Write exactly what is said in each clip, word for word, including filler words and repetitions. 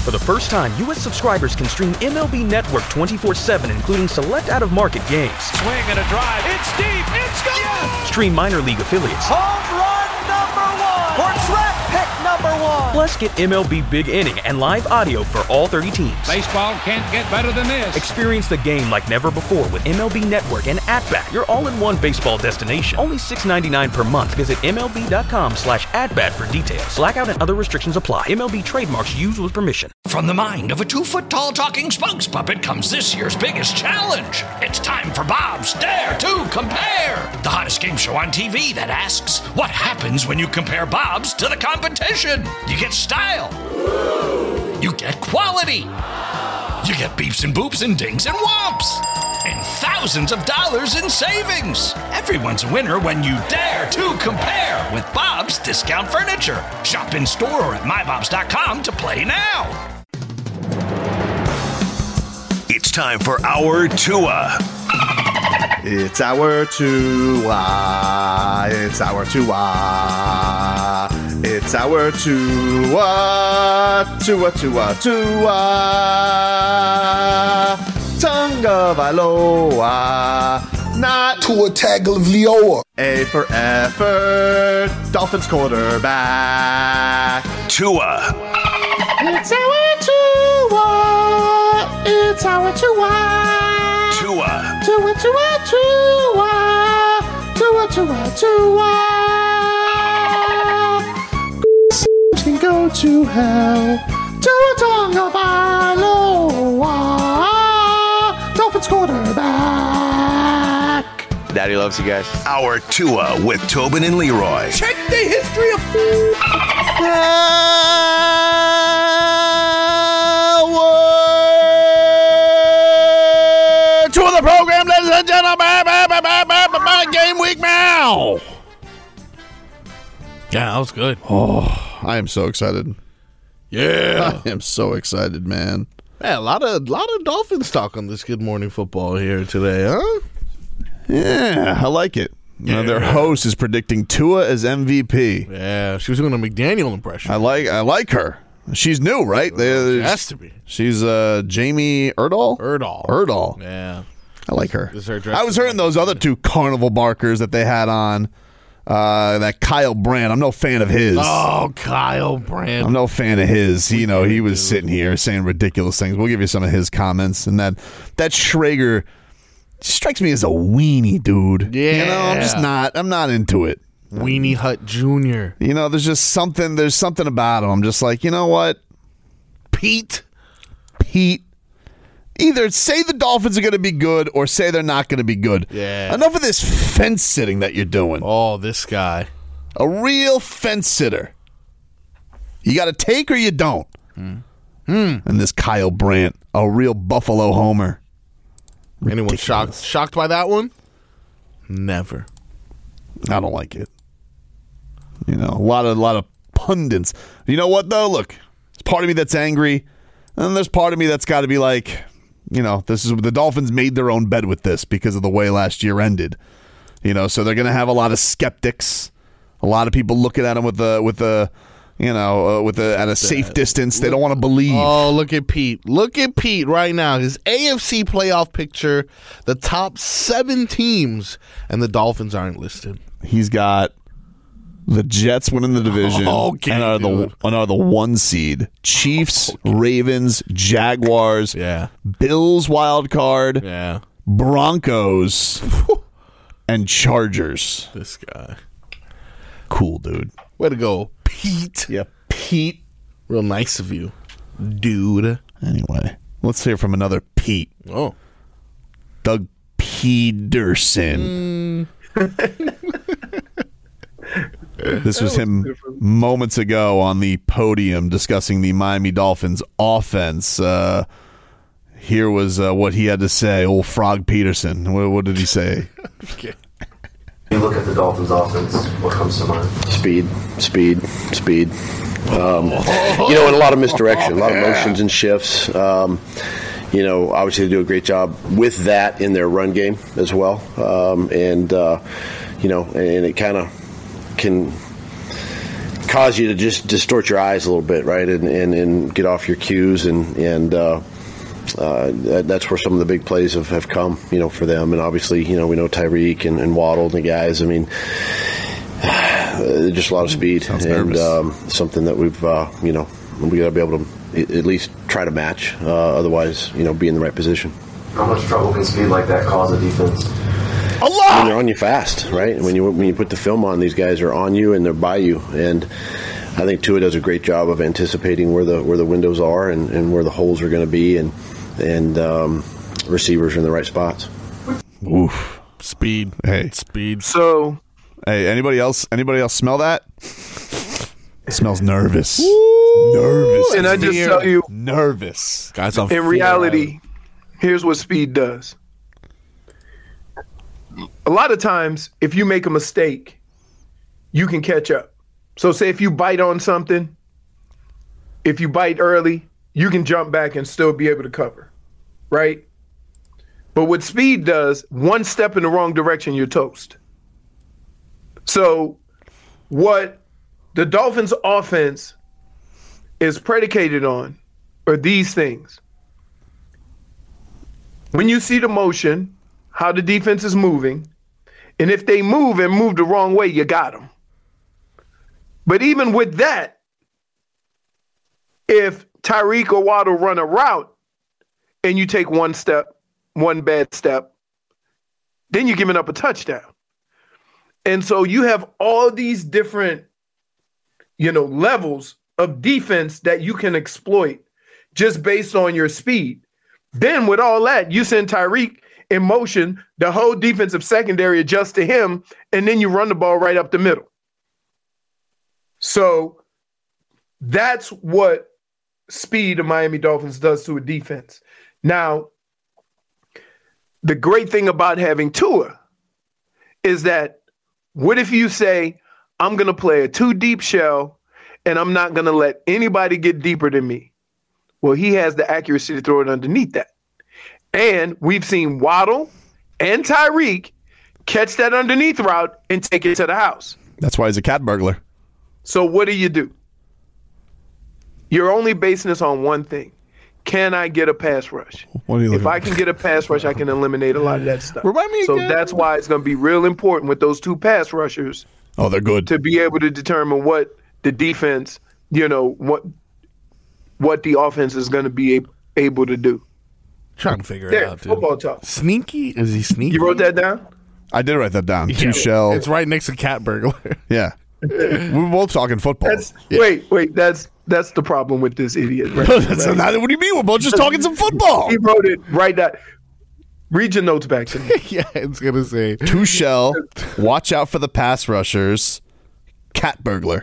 For the first time, U S subscribers can stream M L B Network twenty-four seven, including select out-of-market games. Swing and a drive. It's deep. It's gone. Yes. Stream minor league affiliates. Home run number one. For draft pick number one. Plus, get M L B Big Inning and live audio for all thirty teams. Baseball can't get better than this. Experience the game like never before with M L B Network and At-Bat, your all-in-one baseball destination. Only six dollars and ninety-nine cents per month. Visit M L B dot com slash at-bat for details. Blackout and other restrictions apply. M L B trademarks used with permission. From the mind of a two-foot-tall talking Spunks puppet comes this year's biggest challenge. It's time for Bob's Dare to Compare, the hottest game show on T V that asks, what happens when you compare Bob's to the competition? You get style. You get quality. You get beeps and boops and dings and whomps. And thousands of dollars in savings. Everyone's a winner when you dare to compare with Bob's Discount Furniture. Shop in store or at my bobs dot com to play now. It's time for our Tua. It's our Tua. It's our Tua. It's our Tua. Tua, Tua, Tua. Tagovailoa. Not Tua Tagovailoa. A for effort. Dolphins quarterback. Tua. It's our Tua. It's our Tua. Tua. Tua, Tua, Tua. Tua, Tua, Tua. Can go to hell. Tua Tagovailoa. Dolphins quarterback. Daddy loves you guys. Our Tua with Tobin and Leroy. Check the history of food. To the program, ladies and gentlemen. Game week now. Yeah, that was good. Oh, I am so excited. Yeah. I am so excited, man. Yeah, a lot of lot of Dolphins talk on this Good Morning Football here today, huh? Yeah, I like it. You know, their host is predicting Tua as M V P. Yeah, she was doing a McDaniel impression. I like I like her. She's new, right? She has to be. She's uh, Jamie Erdahl? Erdahl. Erdahl. Yeah. I like her. Is her I was hearing those other two carnival barkers that they had on. Uh, that Kyle Brandt. I'm no fan of his. Oh, Kyle Brandt. I'm no fan of his. He, you know, he was sitting here saying ridiculous things. We'll give you some of his comments. And that that Schrager strikes me as a weenie, dude. Yeah. You know, I'm just not. I'm not into it. Weenie Hut Junior You know, there's just something. There's something about him. I'm just like, you know what, Pete. Pete. Either say the Dolphins are going to be good or say they're not going to be good. Yeah. Enough of this fence sitting that you're doing. Oh, this guy. A real fence sitter. You got to take or you don't. Mm. Mm. And this Kyle Brandt, a real Buffalo homer. Anyone shocked shocked by that one? Never. I don't like it. You know, a lot of a lot of pundits. You know what though? Look, there's part of me that's angry, and there's part of me that's got to be like, you know, this is the Dolphins made their own bed with this because of the way last year ended. You know, so they're going to have a lot of skeptics, a lot of people looking at them with the with the, you know, uh, with the at a safe distance. They don't want to believe. Oh, look at Pete! Look at Pete right now. His A F C playoff picture: the top seven teams, and the Dolphins aren't listed. He's got the Jets winning the division Okay, and are the and are the one seed. Chiefs, okay. Ravens, Jaguars, yeah, Bills wild card, yeah, Broncos, and Chargers. This guy, cool dude. Way to go, Pete. Yeah, Pete. Real nice of you, dude. Anyway, let's hear from another Pete. Oh, Doug Peterson. Mm. This was him moments ago on the podium discussing the Miami Dolphins offense. Uh, here was uh, what he had to say. Old Frog Peterson. What, what did he say? Okay. You look at the Dolphins offense, what comes to mind? Speed, speed, speed. Um, you know, and a lot of misdirection, a lot of motions and shifts. Um, you know, obviously they do a great job with that in their run game as well. Um, and, uh, you know, and it kind of can cause you to just distort your eyes a little bit, right, and and, and get off your cues, and and uh, uh, that, that's where some of the big plays have, have come, you know, for them. And obviously, you know, we know Tyreek and, and Waddle and the guys. I mean, just a lot of speed. Sounds and nervous. um, something that we've, uh, you know, we got to be able to at least try to match. Uh, otherwise, you know, be in the right position. How much trouble can speed like that cause a defense? A lot. When they're on you fast, right? When you when you put the film on, these guys are on you and they're by you. And I think Tua does a great job of anticipating where the where the windows are and, and where the holes are going to be, and and um, receivers are in the right spots. Oof. Speed. Hey. Speed. So, Hey, anybody else? Anybody else smell that? It smells nervous. Nervous. and I just tell you, Nervous. Guys on in Fear reality, here's what speed does. A lot of times, if you make a mistake, you can catch up. So say if you bite on something, if you bite early, you can jump back and still be able to cover, right? But what speed does, one step in the wrong direction, you're toast. So what the Dolphins' offense is predicated on are these things. When you see the motion, how the defense is moving, and if they move and move the wrong way, you got them. But even with that, if Tyreek or Waddle run a route and you take one step, one bad step, then you're giving up a touchdown. And so you have all these different, you know, levels of defense that you can exploit just based on your speed. Then with all that, you send Tyreek in motion, the whole defensive secondary adjusts to him, and then you run the ball right up the middle. So that's what speed of Miami Dolphins does to a defense. Now, the great thing about having Tua is that what if you say, I'm going to play a two-deep shell and I'm not going to let anybody get deeper than me? Well, he has the accuracy to throw it underneath that. And we've seen Waddle and Tyreek catch that underneath route and take it to the house. That's why he's a cat burglar. So what do you do? You're only basing this on one thing. Can I get a pass rush? What are you if looking I can get a pass rush, I can eliminate a lot of that stuff. Remind me so again. that's why it's going to be real important with those two pass rushers Oh, they're good. to be able to determine what the defense, you know, what what the offense is going to be a- able to do. Trying to figure There, it out, dude. football talk. Sneaky? Is he sneaky? You wrote that down? I did write that down. Yeah, Two shell. It's right next to cat burglar. Yeah. We're both talking football. That's wait, wait. That's that's the problem with this idiot. Right That's right? not- what do you mean? We're both just talking some football. He wrote it right down. Read your notes back to me. Yeah, it's gonna say Two shell. Watch out for the pass rushers. Cat burglar.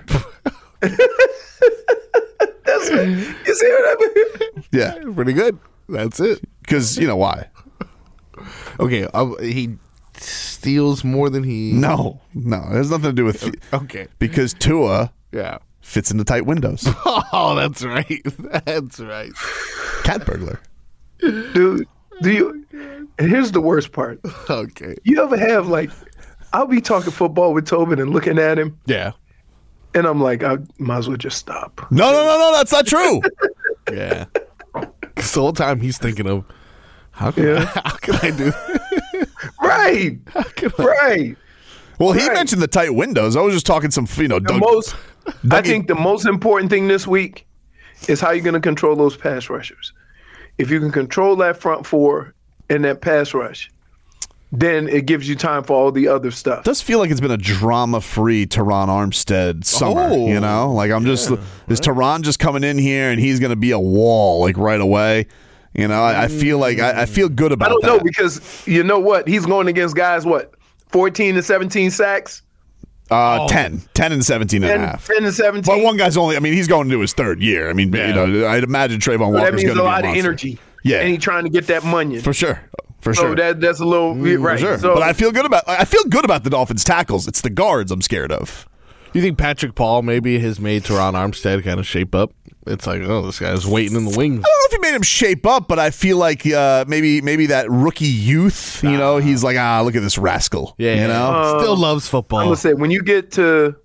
That's what, you see what I mean? Yeah. pretty good. That's it. Because, you know why? Okay, uh, he steals more than he. No. No. It has nothing to do with. Okay. Because Tua Yeah. fits into tight windows. Oh, that's right. That's right. Cat burglar. Dude, do you? And here's the worst part. Okay. You ever have like, I'll be talking football with Tobin and looking at him, Yeah. and I'm like, I might as well just stop. No, no, no, no. That's not true. Yeah. Because the whole time he's thinking of how can Yeah. I, how can I do? Right, right. Well, he Right. mentioned the tight windows. I was just talking some, you know, The Doug, most, I Dougie- think the most important thing this week is how you're going to control those pass rushers. If you can control that front four and that pass rush, then it gives you time for all the other stuff. does feel like it's been a drama-free Teron Armstead summer, Oh, you know? Like, I'm just, is Teron just coming in here and he's going to be a wall, like, right away? You know, I, I feel like, I, I feel good about I don't that. know because you know what? He's going against guys, what, fourteen to seventeen sacks? Uh, ten. ten and seventeen and ten, a half. ten to seventeen? But one guy's only, I mean, he's going into his third year. I mean, you know, I'd imagine Trayvon So Walker's that going means to be a lot of monster. energy. Yeah. And he's trying to get that money. For sure. For so sure. that that's a little right. For sure. So, but I feel good about I feel good about the Dolphins tackles. It's the guards I'm scared of. You think Patrick Paul maybe has made Teron Armstead kind of shape up? It's like, oh, this guy's waiting in the wings. I don't know if he made him shape up, but I feel like uh, maybe maybe that rookie youth, you know, he's like, ah, look at this rascal. Yeah, You know? still loves football. I'm gonna say when you get to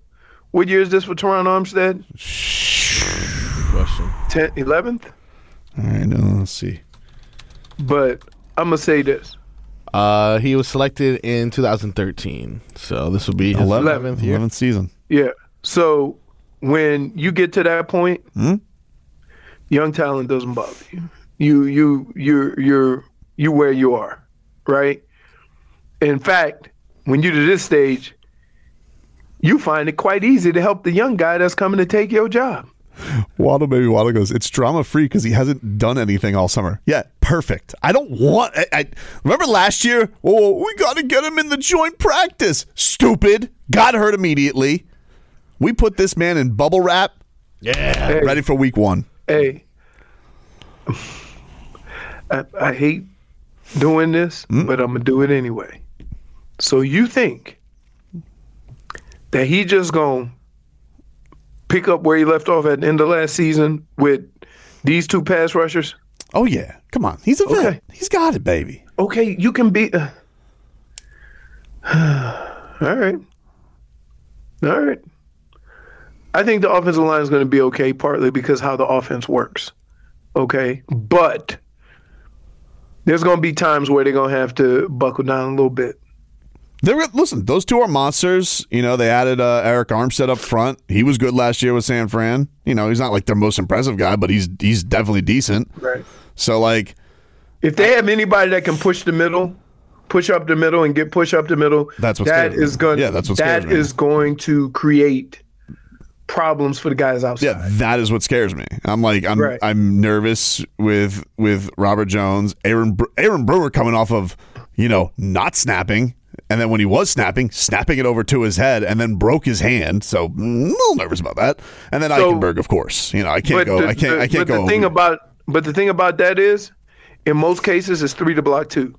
What year is this for Teron Armstead? Question. tenth, eleventh? All right, no, let's see. But I'm going to say this. Uh, he was selected in two thousand thirteen, so this will be his eleventh year. eleventh season. Yeah. So when you get to that point, Hmm? young talent doesn't bother you. You you you're you're you where you are, right? In fact, when you're to this stage, you find it quite easy to help the young guy that's coming to take your job. Waddle Baby Waddle goes, it's drama free because he hasn't done anything all summer. Yeah, perfect. I don't want. I, I remember last year. Oh, we got to get him in the joint practice. Stupid. Got hurt immediately. We put this man in bubble wrap. Yeah, Hey. Ready for week one. Hey, I, I hate doing this, Mm. but I'm gonna do it anyway. So you think that he just gonna pick up where he left off at the end of last season with these two pass rushers? Oh yeah, come on. He's a vet. Okay. He's got it, baby. Okay, you can be. Uh, all right, all right. I think the offensive line is going to be okay, partly because how the offense works. Okay, but there's going to be times where they're going to have to buckle down a little bit. They're, listen, those two are monsters. You know, they added uh, Eric Armstead up front. He was good last year with San Fran. You know, he's not like their most impressive guy, but he's he's definitely decent. Right. So, like, if they have anybody that can push the middle, push up the middle, and get push up the middle, That's what that scares me. is going. Yeah, that's what that scares me. is going to create problems for the guys outside. yeah, that is what scares me. I'm like, I'm Right. I'm nervous with with Robert Jones, Aaron Bre- Aaron Brewer coming off of, you know, not snapping. And then when he was snapping, snapping it over to his head and then broke his hand. So mm, a little nervous about that. And then So- Eichenberg, of course. You know, I can't But go. the- I can't. the- I can't but go. The thing about, but the thing about that is, in most cases, it's three to block two.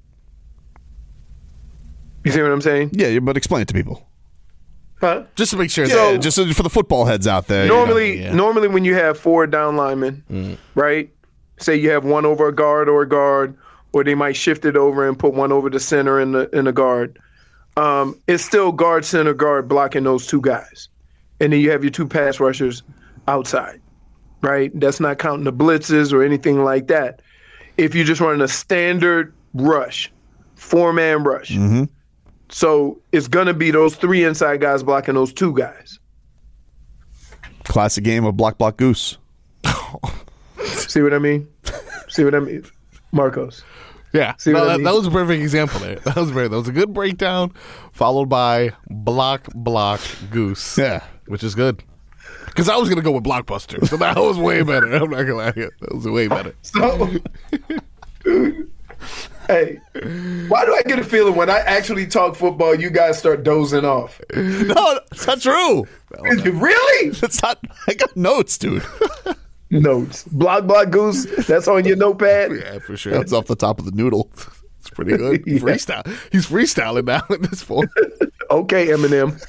You see what I'm saying? yeah, but explain it to people. Huh? just to make sure. Yeah, that, just for the football heads out there. you know. Normally, yeah. normally when you have four down linemen, right? Say you have one over a guard or a guard, or they might shift it over and put one over the center in the in the guard. Um, it's still guard, center, guard blocking those two guys, and then you have your two pass rushers outside, right? That's not counting the blitzes or anything like that. If you're just running a standard rush, four man rush, so it's gonna be those three inside guys blocking those two guys. Classic game of block, block, goose. See what I mean? See what I mean, Marcos? yeah, See no, what I that, mean? that was a perfect example there. That was very. That was a good breakdown, followed by block, block, goose. Yeah. which is good. Because I was gonna go with Blockbuster, so that was way better. I'm not gonna lie to you, that was way better. So, dude, hey, why do I get a feeling when I actually talk football, you guys start dozing off? No, that's not true. Really? That's not. I got notes, dude. Notes. Block, block, goose. That's on your notepad. Yeah, for sure. That's off the top of the noodle. It's pretty good. Yeah. Freestyle. He's freestyling now at this point. Okay, Eminem.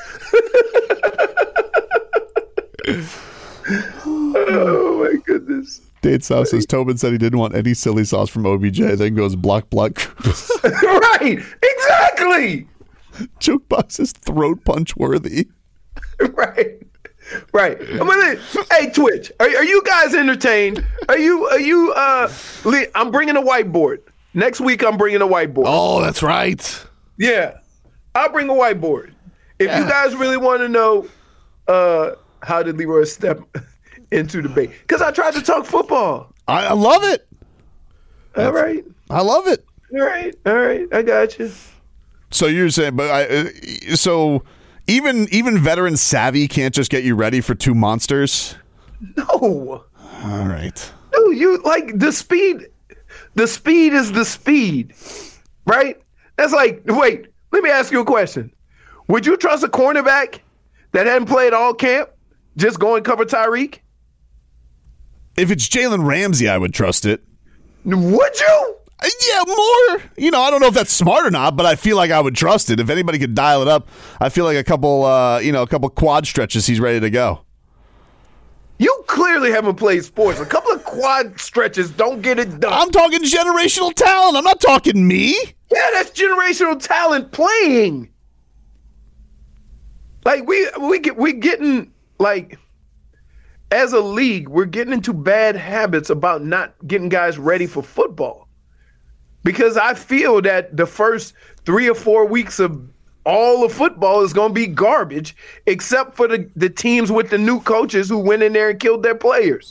Oh my goodness. Date South says Tobin said he didn't want any silly sauce from O B J. Then goes block, block. Right. Exactly. Jukebox is throat punch worthy. Right. Right. I'm gonna, hey, Twitch, are, are you guys entertained? Are you, are you, uh, le- I'm bringing a whiteboard. Next week, I'm bringing a whiteboard. Oh, that's right. Yeah. I'll bring a whiteboard. If Yeah. you guys really want to know, uh, how did Leroy step into the bait? Because I tried to talk football. I, I love it. All right. I love it. All right. All right. I got you. So you're saying, but I, uh, so even even veteran savvy can't just get you ready for two monsters. No. All right. No, you like the speed. The speed is the speed, right? That's like, wait, let me ask you a question. Would you trust a cornerback that hadn't played all camp just go and cover Tyreek? If it's Jalen Ramsey, I would trust it. Would you? Uh, Yeah, more. You know, I don't know if that's smart or not, but I feel like I would trust it. If anybody could dial it up, I feel like a couple, uh, you know, a couple quad stretches, he's ready to go. You clearly haven't played sports. A couple of quad stretches don't get it done. I'm talking generational talent. I'm not talking me. Yeah, that's generational talent playing. Like we we get we getting like as a league, we're getting into bad habits about not getting guys ready for football. Because I feel that the first three or four weeks of all of football is going to be garbage, except for the, the teams with the new coaches who went in there and killed their players.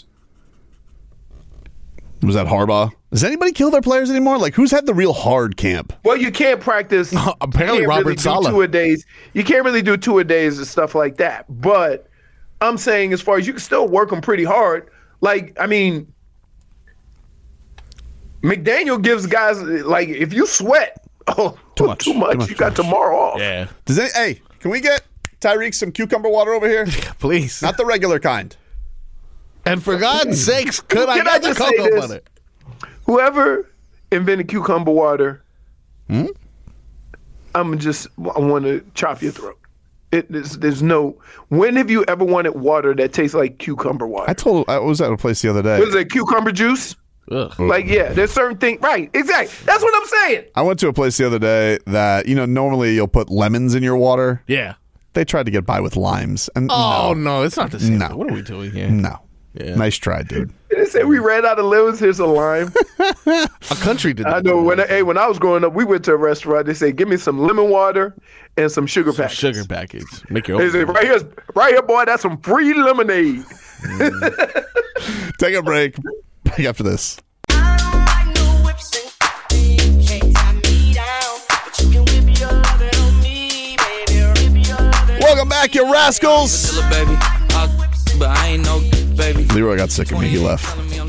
Was that Harbaugh? Does anybody kill their players anymore? Like, who's had the real hard camp? Well, you can't practice. Apparently, you can't Robert really Saleh. do two a days. You can't really do two a days and stuff like that. But I'm saying, as far as you can still work them pretty hard. Like, I mean, McDaniel gives guys like if you sweat, oh, too much, too much, too much you got tomorrow off. Yeah. Does any, hey, can we get Tyreek some cucumber water over here? Please. Not the regular kind. And for God's sakes, could I Can get I the just say cocoa this? butter? Whoever invented cucumber water, Hmm? I'm just I want to chop your throat. It, there's, there's no. When have you ever wanted water that tastes like cucumber water? I told I was at a place the other day. What is it? Cucumber juice? Ugh. Like, yeah, there's certain things. Right, exactly. That's what I'm saying. I went to a place the other day that, you know, normally you'll put lemons in your water. Yeah. They tried to get by with limes. And Oh, no. no, it's not the same. No. What are we doing here? No. Yeah. Nice try, dude. They say we ran out of lemons. Here's a lime. A country did that. I know. When I, hey, when I was growing up, we went to a restaurant. They say, "Give me some lemon water and some sugar Some packets." sugar packets. Make your They own. say, "Right here, right here, boy. That's some free lemonade." Take a break. Back after this. Welcome back, you rascals. Leroy got sick of me. He left.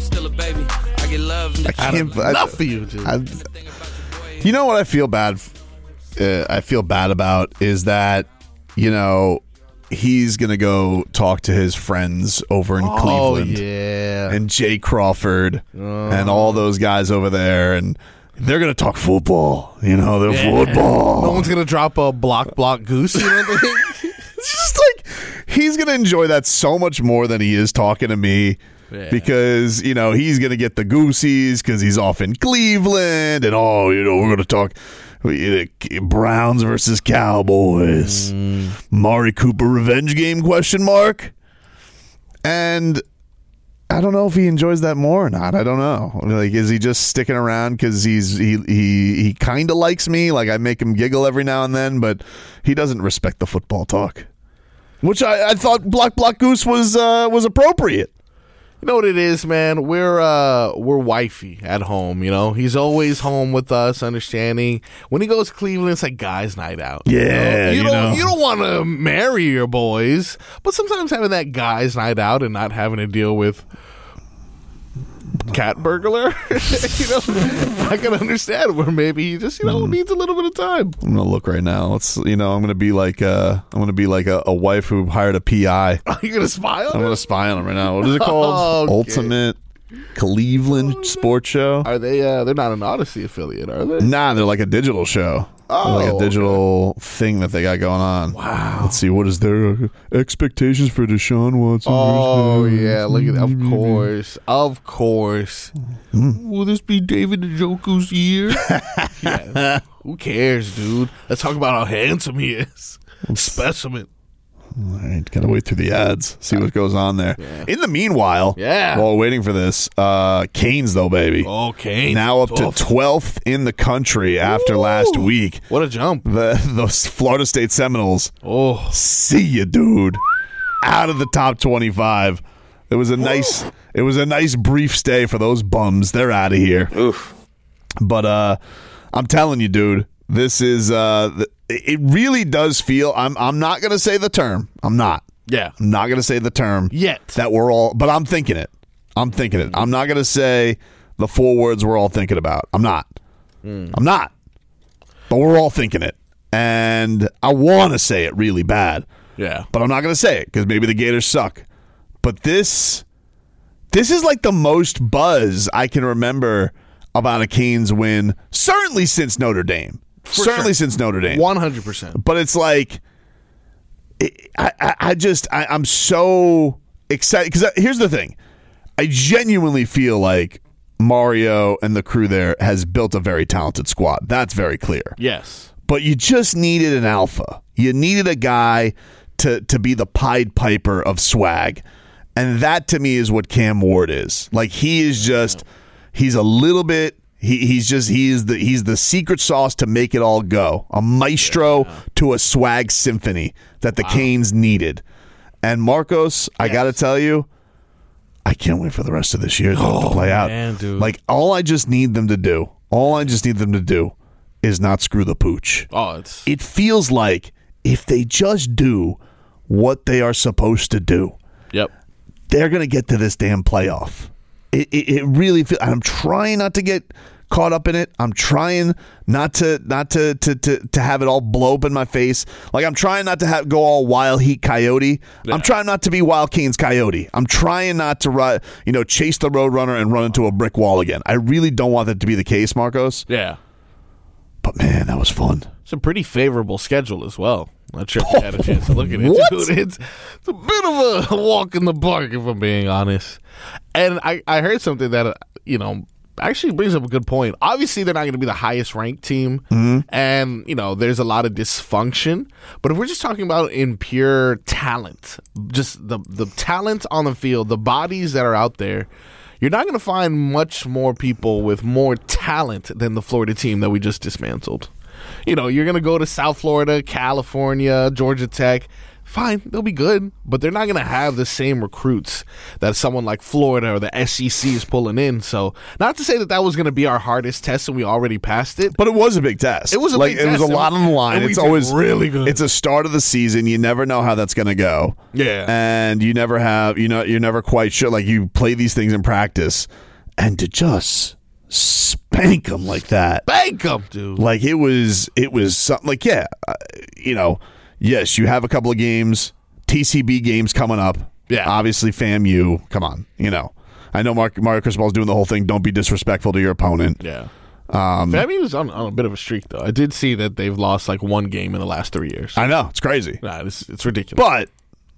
I can't. I, Enough for you, dude. I, you know what I feel bad? Uh, I feel bad about is that, you know, he's gonna go talk to his friends over in Oh, Cleveland, yeah. and Jay Crawford and all those guys over there, and they're gonna talk football. You know, they're Yeah. football. No one's going to drop a block, block goose. You know what I mean? It's just like he's gonna enjoy that so much more than he is talking to me. Yeah. Because, you know, he's going to get the goosies because he's off in Cleveland. And, oh, you know, we're going to talk Browns versus Cowboys. Mm. Mari Cooper revenge game, question mark. And I don't know if he enjoys that more or not. I don't know. Like, is he just sticking around because he's he he, he kind of likes me? Like, I make him giggle every now and then, but he doesn't respect the football talk. Which I, I thought Block Block Goose was uh, was appropriate. You know what it is, man? We're uh we're wifey at home, you know? He's always home with us, understanding. When he goes to Cleveland, it's like guys' night out. Yeah, you, you know? you know. don't you don't want to marry your boys, but sometimes having that guys' night out and not having to deal with cat burglar, you know, I can understand where maybe he just, you know, needs a little bit of time. I'm gonna look right now. Let's, you know, I'm gonna be like, uh, I'm gonna be like a, a wife who hired a P I. Are you gonna spy on I'm him? gonna spy on him right now. What is it called? Okay. Ultimate Cleveland Sports Show. Are they? Uh, they're not an Odyssey affiliate, are they? Nah, they're like a digital show. Oh, They're like a okay. digital thing that they got going on. Wow. Let's see. What is their uh, expectations for Deshaun Watson? Oh yeah, look at of course, of course. Will this be David Njoku's year? Yeah. Who cares, dude? Let's talk about how handsome he is. Specimen. All right, gotta wait through the ads, see what goes on there. Yeah. In the meanwhile, Yeah. while we're waiting for this, uh, Canes though, baby, Okay. now up to twelfth in the country after Woo. last week. What a jump. The those Florida State Seminoles. Oh. See you, dude. Out of the top twenty-five. It was a nice. It was a nice brief stay for those bums. They're out of here. Oof. But uh, I'm telling you, dude, this is. Uh, th- it really does feel. I'm. I'm not gonna say the term. I'm not. Yeah. I'm not gonna say the term Yet. that we're all. But I'm thinking it. I'm thinking it. I'm not gonna say the four words we're all thinking about. I'm not. I'm not. But we're all thinking it, and I want to say it really bad. Yeah. But I'm not going to say it because maybe the Gators suck. But this, this is like the most buzz I can remember about a Canes win, certainly since Notre Dame. For certainly sure. since Notre Dame. One hundred percent. But it's like, it, I, I, I just, I, I'm so excited because here's the thing: I genuinely feel like Mario and the crew there has built a very talented squad. That's very clear. Yes. But you just needed an alpha. You needed a guy to to be the Pied Piper of swag. And that to me is what Cam Ward is. Like he is just he's a little bit he, he's just he is the he's the secret sauce to make it all go. A maestro yeah. to a swag symphony that the wow. Canes needed. And Marcos, yes. I got to tell you, I can't wait for the rest of this year oh, to play out. Man, dude. Like all I just need them to do, all I just need them to do is not screw the pooch. Oh, it's It feels like if they just do what they are supposed to do. Yep. They're going to get to this damn playoff. It, it, it really feels. I'm trying not to get caught up in it. I'm trying not to not to, to to to have it all blow up in my face. Like I'm trying not to have go all Wild Heat Coyote. Yeah. I'm trying not to be Wild Canes Coyote. I'm trying not to run, you know, chase the Roadrunner and run into a brick wall again. I really don't want that to be the case, Marcos. Yeah. But man, that was fun. It's a pretty favorable schedule as well. Not sure if you had a chance to look at it. What? Dude, it's, it's a bit of a walk in the park, if I'm being honest. And I, I heard something that, uh, you know, actually brings up a good point. Obviously, they're not going to be the highest ranked team. Mm-hmm. And, you know, there's a lot of dysfunction. But if we're just talking about in pure talent, just the, the talent on the field, the bodies that are out there, you're not going to find much more people with more talent than the Florida team that we just dismantled. You know, you're going to go to South Florida, California, Georgia Tech. Fine, they'll be good, but they're not going to have the same recruits that someone like Florida or the S E C is pulling in. So, not to say that that was going to be our hardest test and we already passed it. But it was a big test. It was a like, big test. It was a lot on the line. It's always really good. It's a start of the season. You never know how that's going to go. Yeah. And you never have, you know, you're never quite sure. Like, you play these things in practice, and to just spank them like that. Spank them, dude. Like, it was, it was something like, yeah, uh, you know, yes, you have a couple of games, T C B games coming up. Yeah. Obviously, FAMU, come on, you know. I know Mark, Mario Cristobal's doing the whole thing, don't be disrespectful to your opponent. Yeah. Um, FAMU was on, on a bit of a streak, though. I did see that they've lost like one game in the last three years. I know, it's crazy. Nah, it's, it's ridiculous. But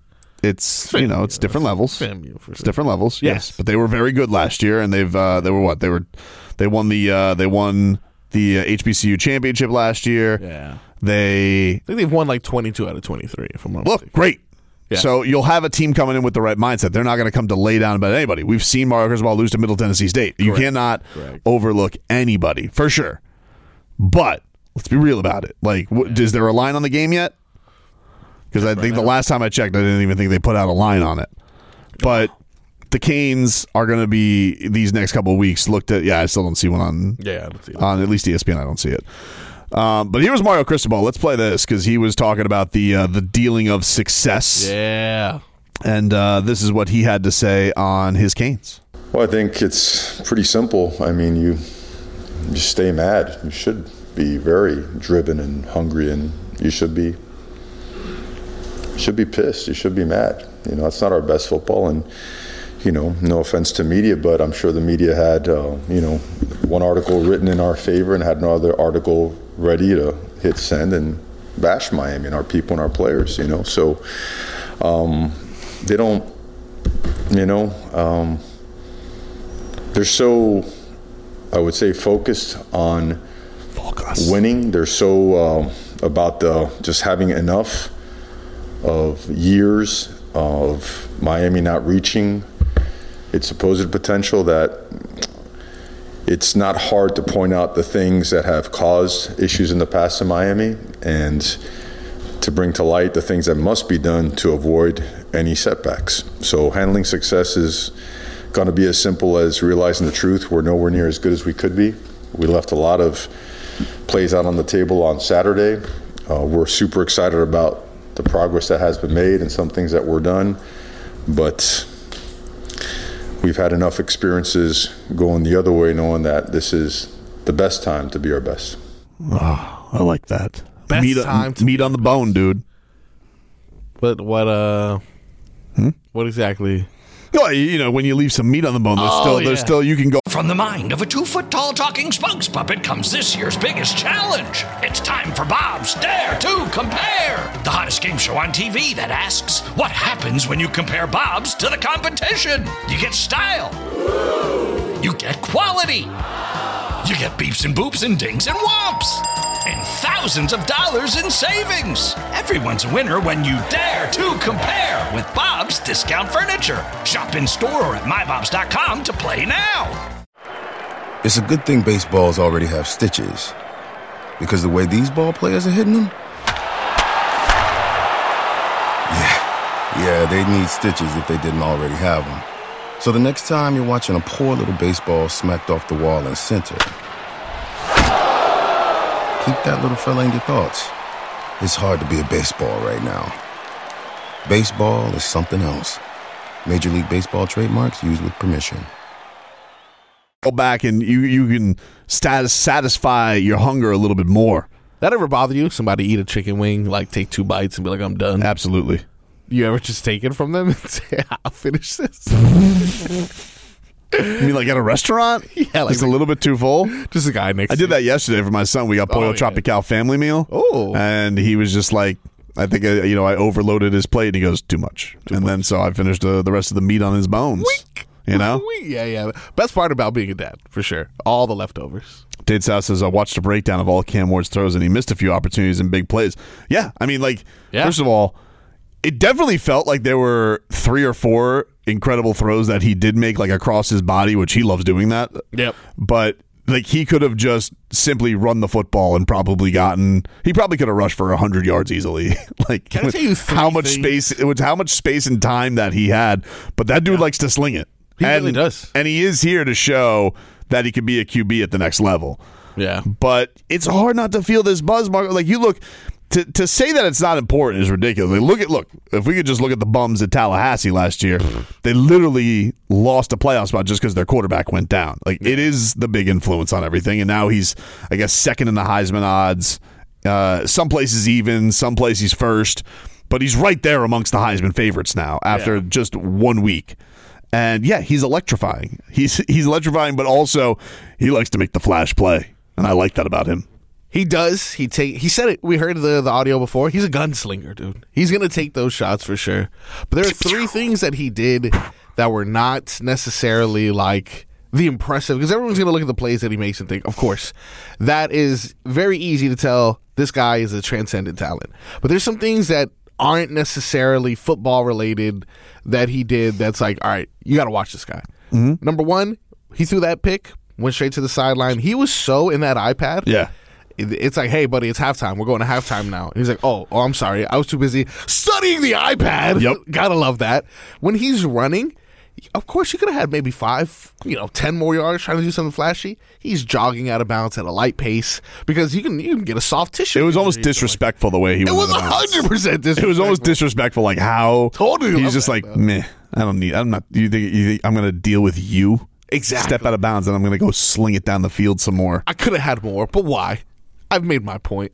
it's, FAMU, you know, it's different levels. FAMU for sure. It's different levels, yes. yes. But they were very good last year, and they've, uh, they were what? They were, they won the, uh, they won the uh, H B C U championship last year. Yeah. They, I think they've won like twenty-two out of twenty-three, if I'm not look, mistaken. great. Yeah. So you'll have a team coming in with the right mindset. They're not going to come to lay down about anybody. We've seen Mario Cristobal lose to Middle Tennessee State. You Correct. cannot Correct. overlook anybody, for sure. But let's be real about it. Like, wh- is there a line on the game yet? Because I think the last time I checked, I didn't even think they put out a line on it. But the Canes are going to be, these next couple of weeks, looked at, yeah, I still don't see one on, yeah, I don't see it. on at least E S P N. I don't see it. Um, but here was Mario Cristobal. Let's play this because he was talking about the uh, the dealing of success. Yeah. And uh, this is what he had to say on his Canes. Well, I think it's pretty simple. I mean, you you stay mad. You should be very driven and hungry, and you should be you should be pissed. You should be mad. You know, it's not our best football, and you know, no offense to media, but I'm sure the media had uh, you know one article written in our favor and had another article ready to hit send and bash Miami and our people and our players. You know, so um, they don't. You know, um, they're so, I would say, focused on Focus. winning. They're so uh, about the just having enough of years of Miami not reaching its supposed potential that it's not hard to point out the things that have caused issues in the past in Miami and to bring to light the things that must be done to avoid any setbacks. So handling success is going to be as simple as realizing the truth. We're nowhere near as good as we could be. We left a lot of plays out on the table on Saturday. Uh, we're super excited about the progress that has been made and some things that were done, but we've had enough experiences going the other way, knowing that this is the best time to be our best. Oh, I like that. Best meat, time to meat on the bone, dude. But what, uh, hmm? what exactly? Well, you know, when you leave some meat on the bone, there's Oh, still, yeah. there's still, you can go. From the mind of a two-foot-tall talking spokes puppet comes this year's biggest challenge. It's time for Bob's Dare to Compare, the hottest game show on T V that asks, what happens when you compare Bob's to the competition? You get style. You get quality. You get beeps and boops and dings and whomps. and thousands of dollars in savings. Everyone's a winner when you dare to compare with Bob's Discount Furniture. Shop in store or at my bobs dot com to play now. It's a good thing baseballs already have stitches, because the way these ball players are hitting them, yeah, yeah, they'd need stitches if they didn't already have them. So the next time you're watching a poor little baseball smacked off the wall in center, keep that little fella in your thoughts. It's hard to be a baseball right now. Baseball is something else. Major League Baseball trademarks used with permission. Go back and you you can status, satisfy your hunger a little bit more. That ever bother you? Somebody eat a chicken wing, like take two bites and be like, I'm done? Absolutely. You ever just take it from them and say, I'll finish this? You mean like at a restaurant? Yeah, like just a little bit too full. Just a guy next I to did you. that yesterday for my son. We got Pollo Oh, yeah. Tropical family meal. Oh. And he was just like, I think, uh, you know, I overloaded his plate and he goes, too much. Too and much. Then so I finished uh, the rest of the meat on his bones. Weak. You know? Yeah, yeah. Best part about being a dad, for sure. All the leftovers. Dade South says, I watched a breakdown of all Cam Ward's throws and he missed a few opportunities and big plays. Yeah. I mean, like, Yeah. first of all, it definitely felt like there were three or four incredible throws that he did make, like across his body, which he loves doing that. Yep. But like he could have just simply run the football and probably gotten. He probably could have rushed for a hundred yards easily. Like Can I tell you three how much things? space? It was how much space and time that he had. But that dude likes to sling it. He and, really does. and he is here to show that he could be a Q B at the next level. Yeah. But it's hard not to feel this buzz, Mark. Like you look. To to say that it's not important is ridiculous. Like, look at look. If we could just look at the bums at Tallahassee last year, they literally lost a playoff spot just because their quarterback went down. Like it is the big influence on everything. And now he's, I guess, second in the Heisman odds. Uh, some places even, some places first, but he's right there amongst the Heisman favorites now after Yeah. just one week. And yeah, he's electrifying. He's he's electrifying, but also he likes to make the flash play, and I like that about him. He does. He take. He said it. We heard the the audio before. He's a gunslinger, dude. He's gonna take those shots for sure. But there are three things that he did that were not necessarily like the impressive. Because everyone's gonna look at the plays that he makes and think, of course, that is very easy to tell. This guy is a transcendent talent. But there's some things that aren't necessarily football related that he did. That's like, all right, you got to watch this guy. Mm-hmm. Number one, he threw that pick, went straight to the sideline. He was so in that iPad. Yeah. It's like, hey, buddy, it's halftime. We're going to halftime now. And he's like, oh, oh, I'm sorry. I was too busy studying the iPad. Yep. Gotta love that. When he's running, of course, you could have had maybe five, you know, ten more yards trying to do something flashy. He's jogging out of bounds at a light pace because you can you can get a soft tissue. It was almost disrespectful the way he It was. was one hundred percent disrespectful. It was almost disrespectful, like how Totally he's love just that, like, though. meh, I don't need, I'm not, you think, you think I'm going to deal with you? Exactly. Step out of bounds and I'm going to go sling it down the field some more. I could have had more, but why? I've made my point.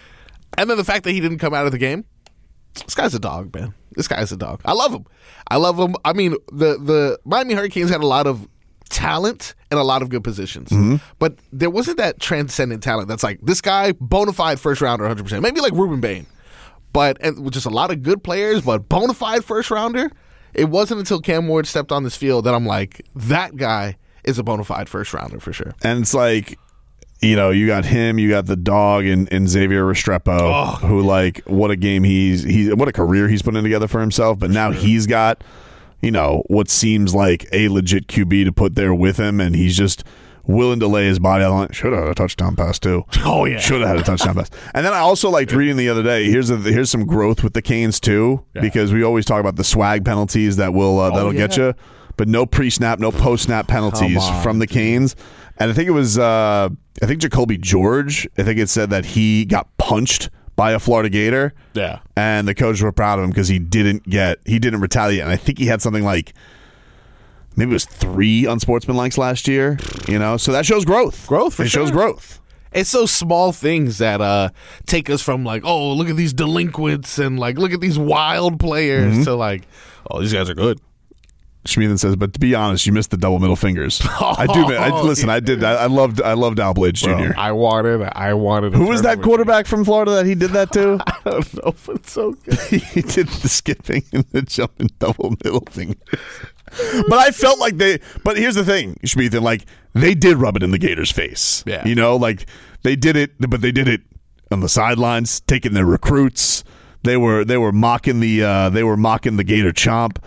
And then the fact that he didn't come out of the game, this guy's a dog, man. This guy's a dog. I love him. I love him. I mean, the, the Miami Hurricanes had a lot of talent and a lot of good positions. Mm-hmm. But there wasn't that transcendent talent that's like, this guy, bona fide first rounder, one hundred percent. Maybe like Ruben Bain. But and with just a lot of good players, but bona fide first rounder, it wasn't until Cam Ward stepped on this field that I'm like, that guy is a bona fide first rounder for sure. And it's like, you know, you got him, you got the dog, and, and Xavier Restrepo, Oh. who like what a game he's he's what a career he's putting together for himself. But now he's got, you know, what seems like a legit Q B to put there with him, and he's just willing to lay his body on the line. Should have had a touchdown pass too. Oh yeah, should have had a touchdown pass. And then I also liked reading the other day. Here's a, here's some growth with the Canes too, Yeah. because we always talk about the swag penalties that will uh, that'll yeah. get you, but no pre-snap, no post-snap penalties Come on, from the Canes. And I think it was, uh, I think Jacoby George, I think it said that he got punched by a Florida Gator. Yeah. And the coaches were proud of him because he didn't get, he didn't retaliate. And I think he had something like, maybe it was three unsportsmanlikes last year, you know? So that shows growth. Growth, for It shows sure. growth. It's those small things that uh, take us from like, oh, look at these delinquents and like, look at these wild players Mm-hmm. to like, oh, these guys are good. Schmieden says, but to be honest, you missed the double middle fingers. I do. I, listen, I did. I, I loved. I loved Al Blades Bro, Junior I wanted, I wanted. Who was that quarterback from Florida that he did that to? I don't know, but it's so good. He did the skipping and the jumping double middle fingers. But I felt like they. But here's the thing, Schmieden, like they did rub it in the Gators' face. Yeah. You know, like they did it, but they did it on the sidelines, taking their recruits. They were they were mocking the uh, they were mocking the Gator Chomp.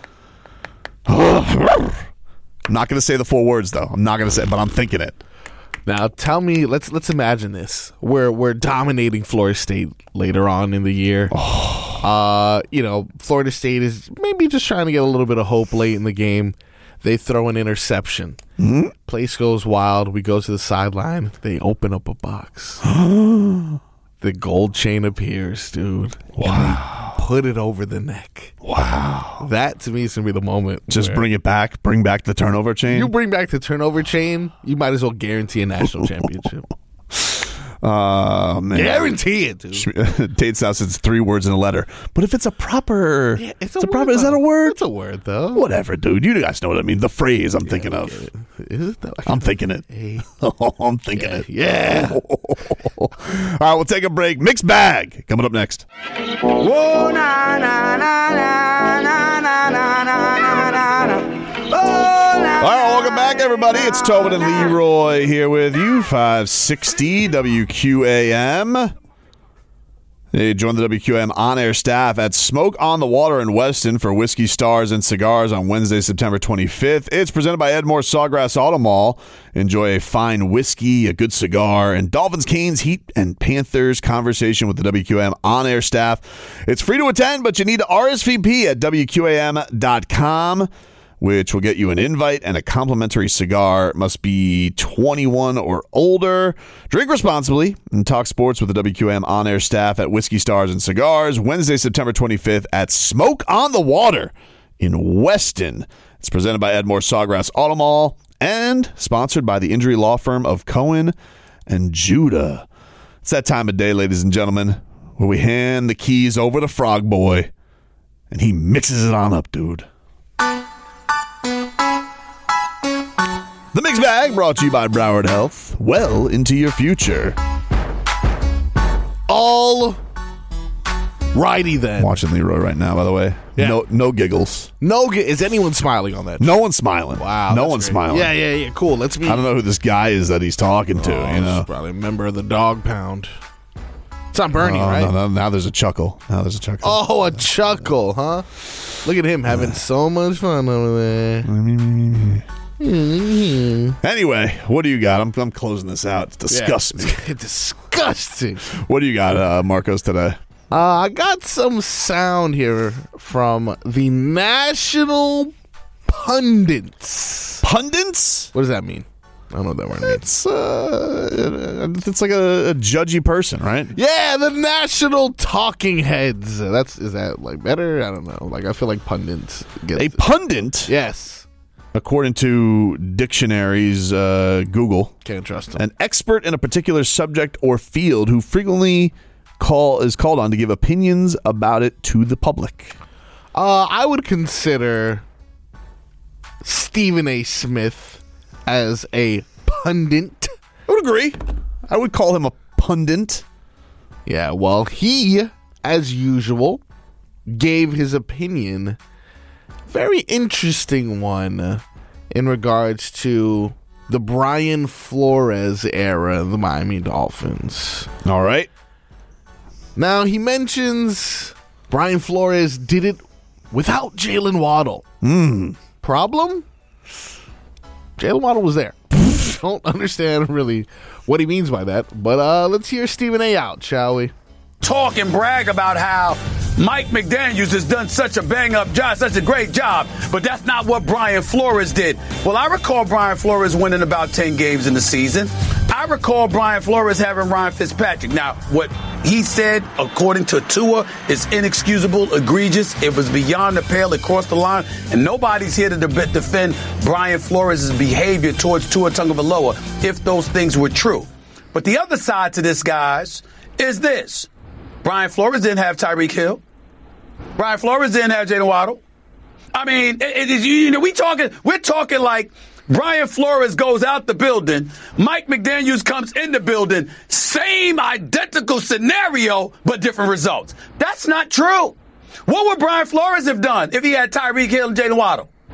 I'm not going to say the four words though. I'm not going to say it, but I'm thinking it. Now tell me, let's let's imagine this. We're we're dominating Florida State later on in the year. Oh. Uh, you know, Florida State is maybe just trying to get a little bit of hope late in the game. They throw an interception. Mm-hmm. Place goes wild. We go to the sideline. They open up a box. The gold chain appears, dude. Wow. Put it over the neck. Wow. That, to me, is going to be the moment. Just bring it back. Bring back the turnover chain. You bring back the turnover chain, you might as well guarantee a national championship. Uh, man. Guarantee it, dude. Tate South, it's three words in a letter. But if it's a proper, yeah, it's, it's a, a word, proper, is that a word? It's a word, though. Whatever, dude. You guys know what I mean. The phrase I'm yeah, thinking of. Is it though? I'm thinking it. Hey. Oh, I'm thinking yeah, it. Yeah. All right, we'll take a break. Mixed bag coming up next. Whoa, na, na, na, na, na, na, na, na, na, na. Oh, na, all right, welcome back, everybody. It's Tobin and Leroy here with you. five sixty W Q A M. Hey, join the W Q A M on-air staff at Smoke on the Water in Weston for Whiskey Stars and Cigars on Wednesday, September twenty-fifth. It's presented by Edmore Sawgrass Auto Mall. Enjoy a fine whiskey, a good cigar, and Dolphins, Canes, Heat, and Panthers conversation with the W Q A M on-air staff. It's free to attend, but you need to R S V P at W Q A M dot com. Which will get you an invite and a complimentary cigar. Must be twenty-one or older. Drink responsibly and talk sports with the W Q M on-air staff at Whiskey Stars and Cigars. Wednesday, September twenty-fifth at Smoke on the Water in Weston. It's presented by Edmore Sawgrass Auto Mall and sponsored by the injury law firm of Cohen and Judah. It's that time of day, ladies and gentlemen, where we hand the keys over to Frog Boy and he mixes it on up, dude. The Mixed Bag brought to you by Broward Health. Well into your future. All righty then. Watching Leroy right now, by the way. Yeah. No no giggles. No, is anyone smiling on that? No one's smiling. Wow. No one's great. smiling. Yeah, yeah, yeah. Cool. Let's meet. I don't know who this guy is that he's talking to, oh, you know. Probably a member of the Dog Pound. It's not Bernie, oh, right? No, no, now there's a chuckle. Now there's a chuckle. Oh, a chuckle, huh? Look at him having so much fun over there. Anyway, what do you got? I'm I'm closing this out. It disgusts yeah, me. It's disgusting. What do you got, uh, Marcos, today? Uh, I got some sound here from the National Pundits. Pundits? What does that mean? I don't know what that word means. It's, uh, it's like a, a judgy person, right? Yeah, the National Talking Heads. That's is that like better? I don't know. Like I feel like pundits. Get a pundit? Yes. According to dictionaries, uh, Google, can't trust them. An expert in a particular subject or field who frequently call is called on to give opinions about it to the public. Uh, I would consider Stephen A. Smith as a pundit. I would agree. I would call him a pundit. Yeah, well, he, as usual, gave his opinion. Very interesting one in regards to the Brian Flores era of the Miami Dolphins. All right. Now, he mentions Brian Flores did it without Jalen Waddle. Mm. Problem? Jalen Waddle was there. Don't understand really what he means by that, but uh, let's hear Stephen A. out, shall we? Talk and brag about how Mike McDaniels has done such a bang-up job, such a great job, but that's not what Brian Flores did. Well, I recall Brian Flores winning about ten games in the season. I recall Brian Flores having Ryan Fitzpatrick. Now, what he said, according to Tua, is inexcusable, egregious. It was beyond the pale. It crossed the line, and nobody's here to de- defend Brian Flores' behavior towards Tua Tagovailoa if those things were true. But the other side to this, guys, is this. Brian Flores didn't have Tyreek Hill. Brian Flores didn't have Jalen Waddle. I mean, it, it is, you know, we talking, we're talking like Brian Flores goes out the building, Mike McDaniels comes in the building, same identical scenario, but different results. That's not true. What would Brian Flores have done if he had Tyreek Hill and Jalen Waddle?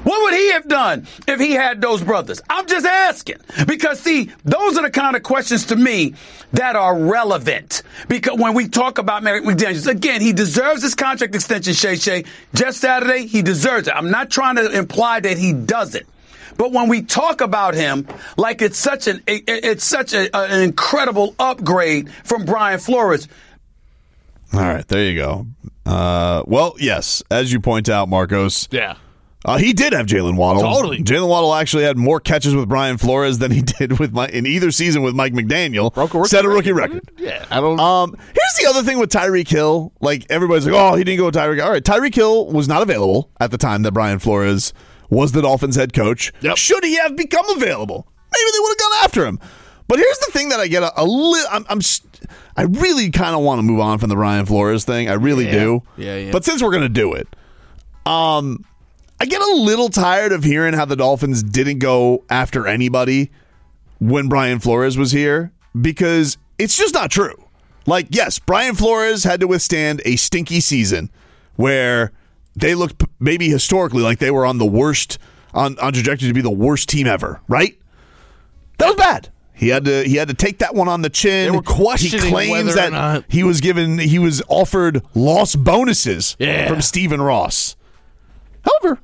What would he have done if he had those brothers? I'm just asking. Because, see, those are the kind of questions to me that are relevant. Because when we talk about Mike McDaniels, again, he deserves his contract extension, Shay Shay. Just Saturday, he deserves it. I'm not trying to imply that he doesn't. But when we talk about him, like it's such an it, it's such a, an incredible upgrade from Brian Flores. All right, there you go. Uh, well, yes, as you point out, Marcos. Yeah. Uh, he did have Jalen Waddle. Totally. Jalen Waddle actually had more catches with Brian Flores than he did with Mike, in either season with Mike McDaniel. Broke a rookie set a rookie record. record. Yeah, I don't. Um, here's the other thing with Tyreek Hill. Like, everybody's like, oh, he didn't go with Tyreek. All right, Tyreek Hill was not available at the time that Brian Flores was the Dolphins head coach. Yep. Should he have become available? Maybe they would have gone after him. But here's the thing that I get a, a little. I'm, I'm I really kind of want to move on from the Brian Flores thing. I really Yeah. do. Yeah, yeah. But since we're gonna do it, um, I get a little tired of hearing how the Dolphins didn't go after anybody when Brian Flores was here, because it's just not true. Like, yes, Brian Flores had to withstand a stinky season where they looked maybe historically like they were on the worst, on, on trajectory to be the worst team ever, right? That was bad. He had to he had to take that one on the chin. They were questioning he claims whether or that not- he was given he was offered loss bonuses Yeah. from Stephen Ross. However,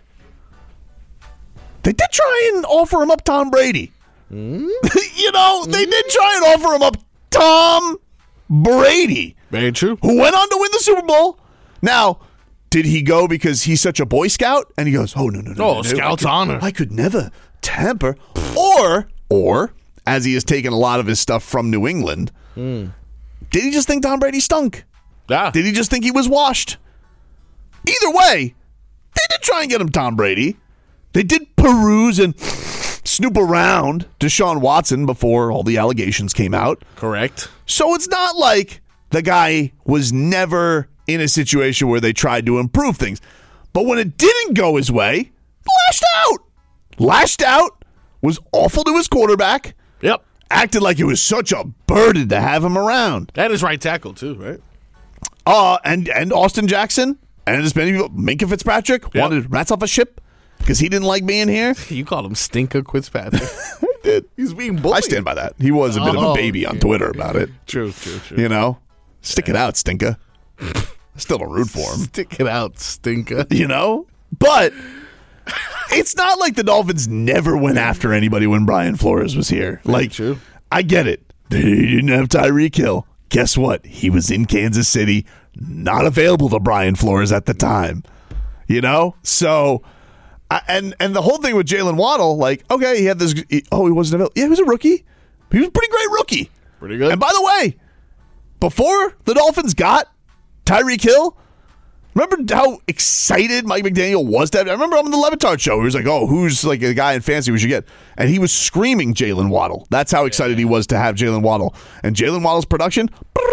they did try and offer him up Tom Brady. Mm? you know, they did try and offer him up Tom Brady. Very true. Who went on to win the Super Bowl. Now, did he go because he's such a Boy Scout? And he goes, oh, no, no, no. Oh, no, no. Scout's I could, honor. I could never tamper. Or, or, as he has taken a lot of his stuff from New England, Mm. did he just think Tom Brady stunk? Yeah. Did he just think he was washed? Either way, they did try and get him Tom Brady. They did peruse and snoop around Deshaun Watson before all the allegations came out. Correct. So it's not like the guy was never in a situation where they tried to improve things. But when it didn't go his way, lashed out. Lashed out, was awful to his quarterback. Yep. Acted like it was such a burden to have him around. That is right tackle, too, right? Uh, and, and Austin Jackson and as many people, Minka Fitzpatrick Yep. wanted rats off a ship because he didn't like being here. You called him Stinker Fitzpatrick. I did. He's being bullied. I stand by that. He was a bit of a Oh, baby on okay. Twitter about it. True, true, true. You know? Stick it out, Stinka. Still don't root for him. Stick it out, Stinker. You know? But it's not like the Dolphins never went after anybody when Brian Flores was here. Like, true. I get it. They didn't have Tyreek Hill. Guess what? He was in Kansas City, not available to Brian Flores at the time. You know? So, I- and and the whole thing with Jalen Waddle, like, okay, he had this, he- oh, he wasn't available. Yeah, he was a rookie. He was a pretty great rookie. Pretty good. And by the way, before the Dolphins got Tyreek Hill, remember how excited Mike McDaniel was to have? I remember on the Levitard show, he was like, oh, who's like a guy in fantasy we should get? And he was screaming Jalen Waddle. That's how excited he was to have Jalen Waddle. And Jalen Waddle's production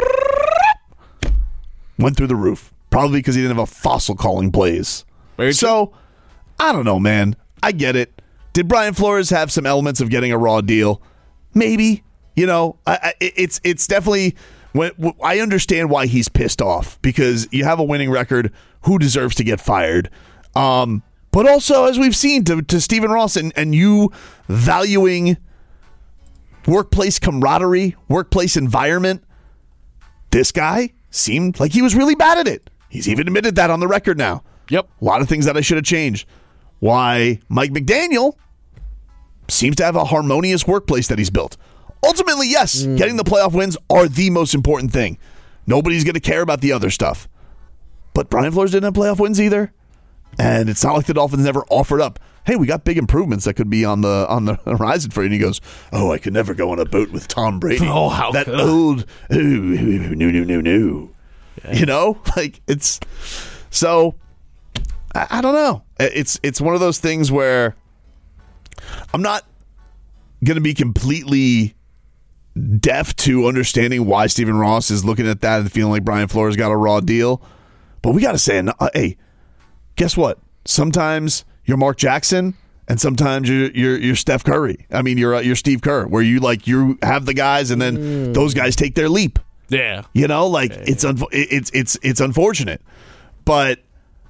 went through the roof. Probably because he didn't have a fossil calling plays. Very so, I don't know, man. I get it. Did Brian Flores have some elements of getting a raw deal? Maybe. You know, I, I, it's it's definitely... When, I understand why he's pissed off, because you have a winning record. Who deserves to get fired? Um, but also, as we've seen, to, to Stephen Ross and, and you valuing workplace camaraderie, workplace environment, this guy seemed like he was really bad at it. He's even admitted that on the record now. Yep. A lot of things that I should have changed. Why Mike McDaniel seems to have a harmonious workplace that he's built. Ultimately, yes, mm. getting the playoff wins are the most important thing. Nobody's going to care about the other stuff. But Brian Flores didn't have playoff wins either. And it's not like the Dolphins never offered up, hey, we got big improvements that could be on the on the horizon for you. And he goes, oh, I could never go on a boat with Tom Brady. Oh, how that could old, ooh, ooh, no, no, no, no. Yeah. You know? Like, it's, so, I, I don't know. It's, it's one of those things where I'm not going to be completely deaf to understanding why Stephen Ross is looking at that and feeling like Brian Flores got a raw deal. But we got to say, uh, hey, guess what? Sometimes you're Mark Jackson and sometimes you're you're, you're Steph Curry. I mean, you're uh, you're Steve Kerr, where you like you have the guys and then mm. those guys take their leap. Yeah. You know, like yeah, it's, yeah. unfo- it's it's it's unfortunate. But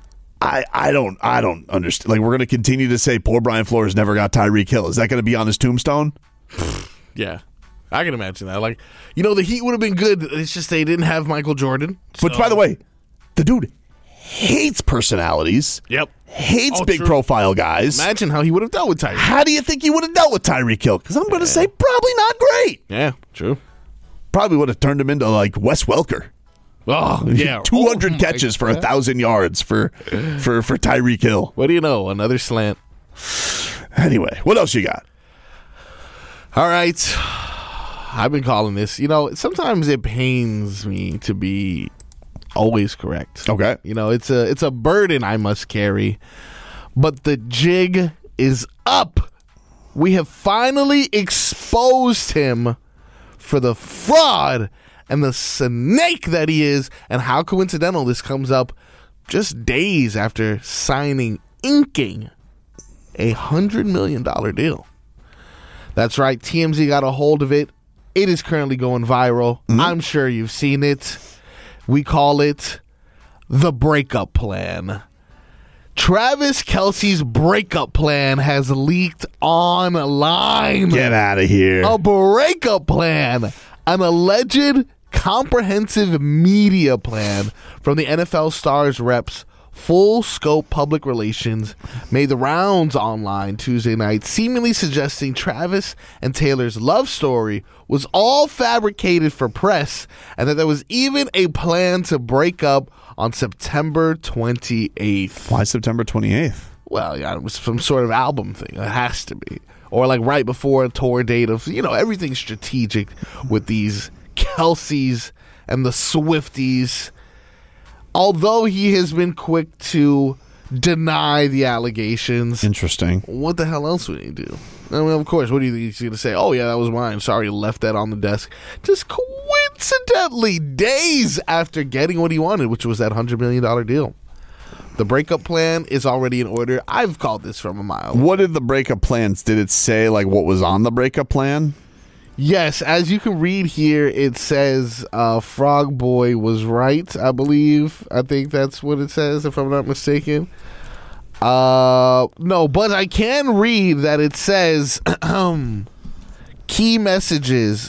I, I don't I don't understand. Like, we're going to continue to say poor Brian Flores never got Tyreek Hill. Is that going to be on his tombstone? Yeah. I can imagine that. Like, you know, the Heat would have been good. It's just they didn't have Michael Jordan. So. But by the way, the dude hates personalities. Yep. Hates Oh, big true. profile guys. Imagine how he would have dealt with Tyreek. How do you think he would have dealt with Tyreek Hill? Because I'm going to say probably not great. Yeah, true. Probably would have turned him into like Wes Welker. Oh, yeah. two hundred Oh, catches for a God. thousand yards for for for Tyreek Hill. What do you know? Another slant. Anyway, what else you got? All right. I've been calling this. You know, sometimes it pains me to be always correct. Okay. You know, it's a it's a burden I must carry. But the jig is up. We have finally exposed him for the fraud and the snake that he is. And how coincidental this comes up just days after signing, inking a one hundred million dollars deal. That's right. T M Z got a hold of it. It is currently going viral. Mm-hmm. I'm sure you've seen it. We call it the breakup plan. Travis Kelce's breakup plan has leaked online. Get out of here. A breakup plan. An alleged comprehensive media plan from the N F L Stars reps full scope public relations made the rounds online Tuesday night, seemingly suggesting Travis and Taylor's love story was all fabricated for press and that there was even a plan to break up on September twenty-eighth. Why September twenty-eighth? Well, yeah, it was some sort of album thing. It has to be. Or like right before a tour date of, you know, everything's strategic with these Kelce's and the Swifties. Although he has been quick to deny the allegations. Interesting. What the hell else would he do? I mean, of course, what do you think he's going to say? Oh, yeah, that was mine. Sorry, left that on the desk. Just coincidentally, days after getting what he wanted, which was that one hundred million dollars deal. The breakup plan is already in order. I've called this from a mile. What did the breakup plans? Did it say like what was on the breakup plan? Yes, as you can read here, it says uh, Frog Boy was right, I believe. I think that's what it says, if I'm not mistaken. Uh, no, but I can read that it says key messages.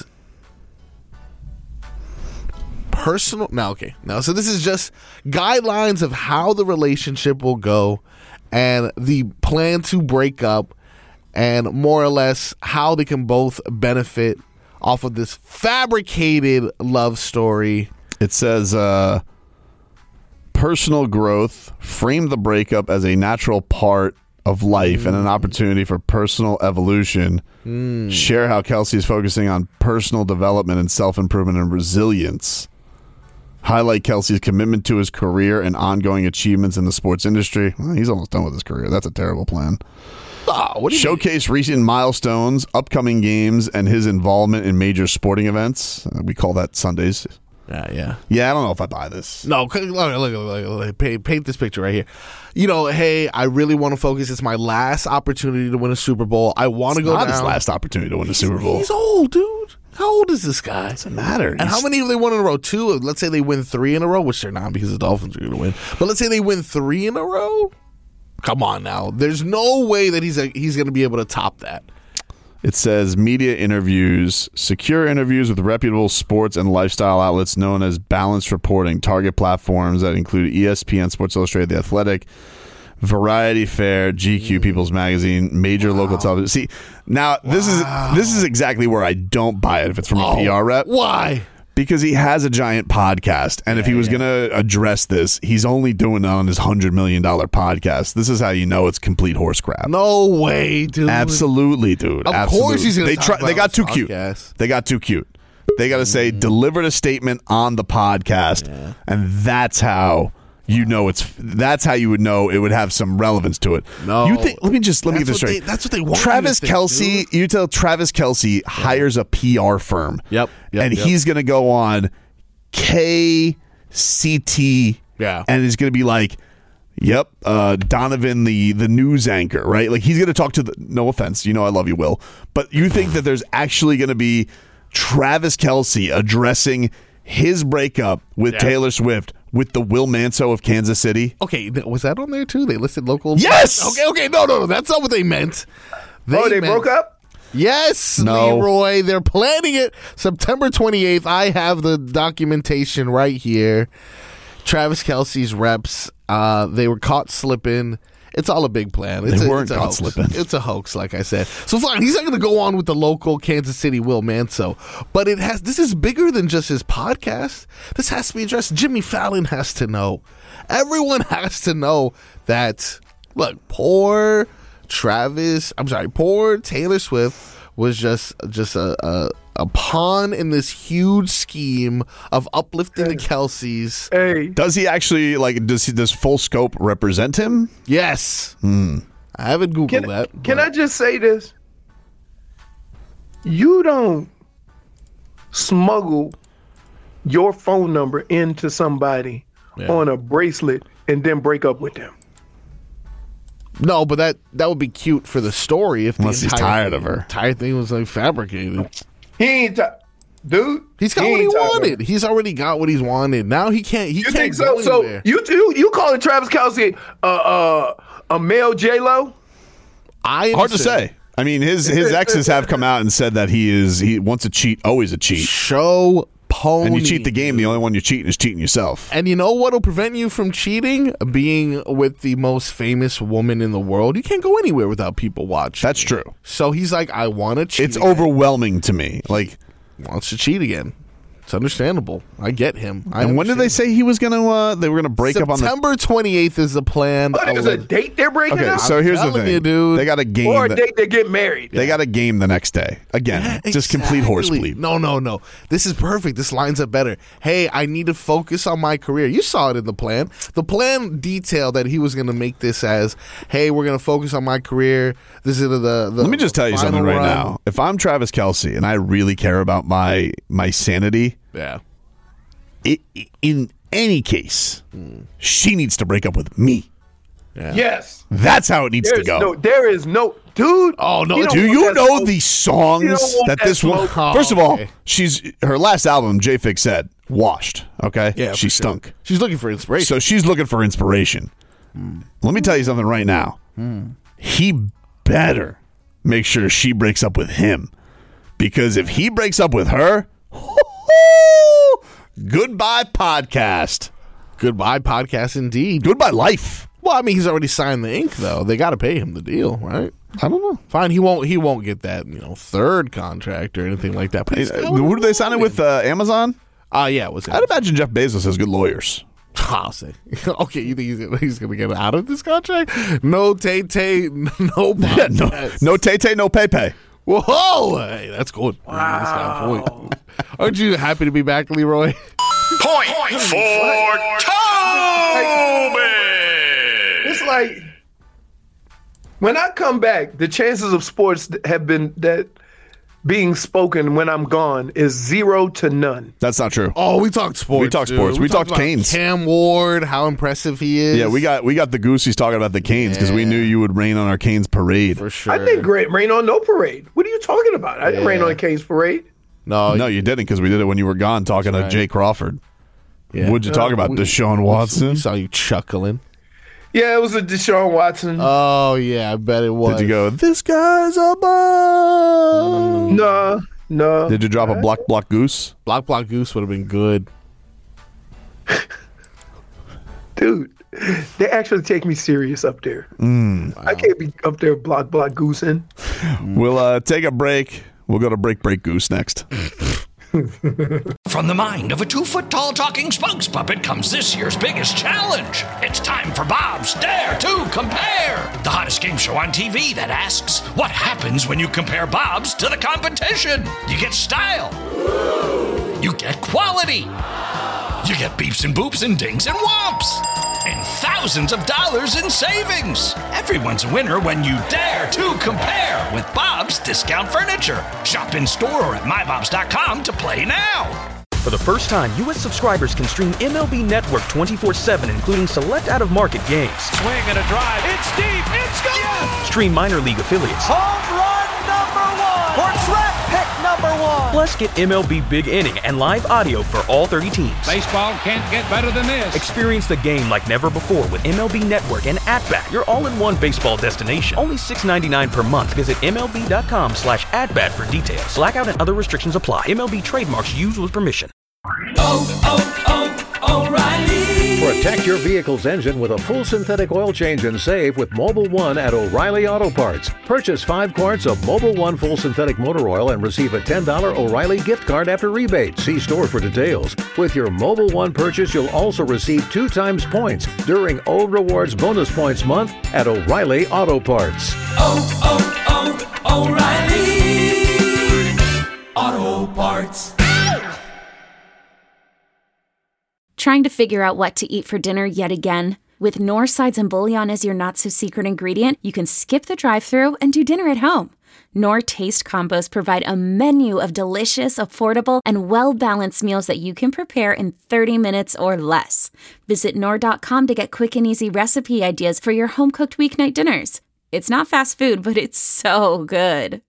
Personal. No, okay. No, so this is just guidelines of how the relationship will go and the plan to break up and more or less how they can both benefit off of this fabricated love story. It says uh, personal growth, frame the breakup as a natural part of life mm. and an opportunity for personal evolution. Mm. Share how Kelce is focusing on personal development and self-improvement and resilience. Highlight Kelce's commitment to his career and ongoing achievements in the sports industry. Well, he's almost done with his career. That's a terrible plan. Oh, what do you Showcase mean? Recent milestones, upcoming games, and his involvement in major sporting events. Uh, we call that Sundays. Yeah, yeah. Yeah, I don't know if I buy this. No, look, look, look, look, look, paint, paint this picture right here. You know, hey, I really want to focus. It's my last opportunity to win a Super Bowl. I want to go not down. his last opportunity to win a Super Bowl. He's old, dude. How old is this guy? Doesn't matter. And He's... how many have they won in a row? Two? Let's say they win three in a row, which they're not because the Dolphins are going to win. But let's say they win three in a row. Come on now. There's no way that he's a, he's going to be able to top that. It says media interviews, secure interviews with reputable sports and lifestyle outlets known as balanced reporting, target platforms that include E S P N, Sports Illustrated, The Athletic, Variety Fair, G Q, People's Magazine, major wow. local television. See, now this wow. is this is exactly where I don't buy it if it's from a oh, P R rep. Why? Because he has a giant podcast, and yeah, if he was yeah. going to address this, he's only doing it on his one hundred million dollars podcast. This is how you know it's complete horse crap. No way, dude. Absolutely, dude. Of Absolutely. course he's going to they talk try, about They got too podcast. cute. They got too cute. They got to say, mm. delivered a statement on the podcast, yeah. and that's how you know it's. That's how you would know it would have some relevance to it. No, you think? Let me just let me get this straight. They, that's what they want. Travis think, Kelce. dude. You tell Travis Kelce yeah. hires a P R firm. Yep, yep and yep. he's going to go on K C T, yeah, and he's going to be like, "Yep, uh, Donovan, the the news anchor, right?" Like he's going to talk to the. No offense, you know I love you, Will, but you think that there's actually going to be Travis Kelce addressing his breakup with yeah. Taylor Swift with the Will Manso of Kansas City? Okay, th- was that on there too? They listed local. Yes! Okay, okay, no, no, no. That's not what they meant. They oh, they meant, broke up? Yes, No. Leroy. They're planning it September twenty-eighth. I have the documentation right here. Travis Kelce's reps, uh, they were caught slipping. It's all a big plan. It's They a, weren't it's a caught hoax. slipping. It's a hoax, like I said. So fine, he's not going to go on with the local Kansas City Will Manso, but it has. This is bigger than just his podcast. This has to be addressed. Jimmy Fallon has to know. Everyone has to know that. Look, poor Travis. I'm sorry, poor Taylor Swift was just just a. a A pawn in this huge scheme of uplifting the Kelceys. Hey, Does he actually, like, does he, does Full Scope represent him? Yes. Hmm. I haven't Googled can, that. can but- I just say this? You don't smuggle your phone number into somebody Yeah. on a bracelet and then break up with them. No, but that that would be cute for the story if Unless the he's entire tired thing, of her. entire thing was like fabricated. He ain't, t- dude. He's got he what he ain't tired of wanted. He's already got what he's wanted. Now he can't. He You can't think so? go So anywhere. you you you calling Travis Kelce uh, uh, a male J Lo? I Hard to understand. say. I mean, his his exes have come out and said that he is he once a cheat, always a cheat. Show pony. And you cheat the game, the only one you're cheating is cheating yourself. And you know what will prevent you from cheating? Being with the most famous woman in the world. You can't go anywhere without people watching. That's true. So he's like, I want to cheat. It's again. overwhelming to me. Like, Wants to cheat again. It's understandable. I get him. I and when did they understand. say he was gonna uh, they were gonna break up on the September twenty-eighth is the plan. Oh, there's a date they're breaking Okay, up? so here's the telling thing. you, dude. They got a game Or a that- date they get married. They got a game the next day. Again, Yeah, just complete horse exactly. bleep. No, no, no. This is perfect. This lines up better. Hey, I need to focus on my career. You saw it in the plan. The plan detailed that he was going to make this as, hey, we're going to focus on my career. This is the. the Let me just tell you final something right run. now. If I'm Travis Kelce and I really care about my my sanity, Yeah. it, in any case, she needs to break up with me. Yes. That's how it needs There's to go. no, there is no, dude. Oh, no. don't Do want you that know smoke. the You songs don't want that that this one? smoke. First of all, Okay. she's her last album. J-Fix said washed. Okay, Yeah, she for sure. stunk. She's looking for inspiration. So she's looking for inspiration. Let me tell you something right now. He better make sure she breaks up with him, because if he breaks up with her, goodbye podcast. Goodbye, podcast, indeed. Goodbye life. Well, I mean, he's already signed the ink, though. They got to pay him the deal, right? I don't know. Fine, he won't. He won't get that, you know, third contract or anything like that. But he's got what Who he did they sign it with? Uh, Amazon. Uh, yeah, it was. I'd imagine Jeff Bezos has good lawyers. I'll say. Okay, you think he's gonna, he's gonna get out of this contract? No Tay Tay, no Yeah, no, podcast. no Tay Tay, no Pay Pay. Whoa, hey, that's good. Wow. That's got a point. Aren't you happy to be back, Leroy? Point for Toby! It's like when I come back, the chances of sports have been that being spoken when I'm gone is zero to none. That's not true. Oh, we talked sports. We talked dude. sports. We talked about Canes. Cam Ward, how impressive he is. Yeah, we got we got the Goosies talking about the Canes because we Yeah. knew you would rain on our Canes parade. for sure. I didn't great rain on no parade. What are you talking about? I didn't Yeah. rain on the Canes parade. No, No, you didn't because we did it when you were gone talking to right. Jay Crawford. yeah. What'd you talk about? We- Deshaun We Watson? saw you chuckling. Yeah, it was a Deshaun Watson. Oh yeah, I bet it was. Did you go, this guy's a bum? no, no. Did you drop a block block goose? Block Block Goose would have been good. Dude, they actually take me serious up there. Mm. I can't be up there block, block, goosing. We'll uh, take a break. We'll go to break, break goose next. From the mind of a two-foot-tall talking spokes puppet comes this year's biggest challenge. It's time for Bob's Dare to Compare, the hottest game show on T V that asks, what happens when you compare Bob's to the competition? You get style. You get quality. You get beeps and boops and dings and whomps. And thousands of dollars in savings. Everyone's a winner when you dare to compare with Bob's Discount Furniture. Shop in store or at my bobs dot com to play now. For the first time, U S subscribers can stream M L B Network twenty-four seven, including select out-of-market games. Swing and a drive. It's deep. It's gone. Yes. Stream minor league affiliates. Home run number one. Or draft pick number one. Plus, get M L B Big Inning and live audio for all thirty teams. Baseball can't get better than this. Experience the game like never before with M L B Network and At-Bat, your all-in-one baseball destination. Only six dollars and ninety-nine cents per month. Visit MLB.com slash at-bat for details. Blackout and other restrictions apply. M L B trademarks used with permission. Oh, oh, oh, O'Reilly. Protect your vehicle's engine with a full synthetic oil change and save with Mobil one at O'Reilly Auto Parts. Purchase five quarts of Mobil one full synthetic motor oil and receive a ten dollars O'Reilly gift card after rebate. See store for details. With your Mobil one purchase, you'll also receive two times points during O Rewards Bonus Points Month at O'Reilly Auto Parts. Oh, oh, oh, O'Reilly Auto Parts. Trying to figure out what to eat for dinner yet again? With Knorr Sides and Bouillon as your not-so-secret ingredient, you can skip the drive-thru and do dinner at home. Knorr Taste Combos provide a menu of delicious, affordable, and well-balanced meals that you can prepare in thirty minutes or less. Visit Knorr dot com to get quick and easy recipe ideas for your home-cooked weeknight dinners. It's not fast food, but it's so good.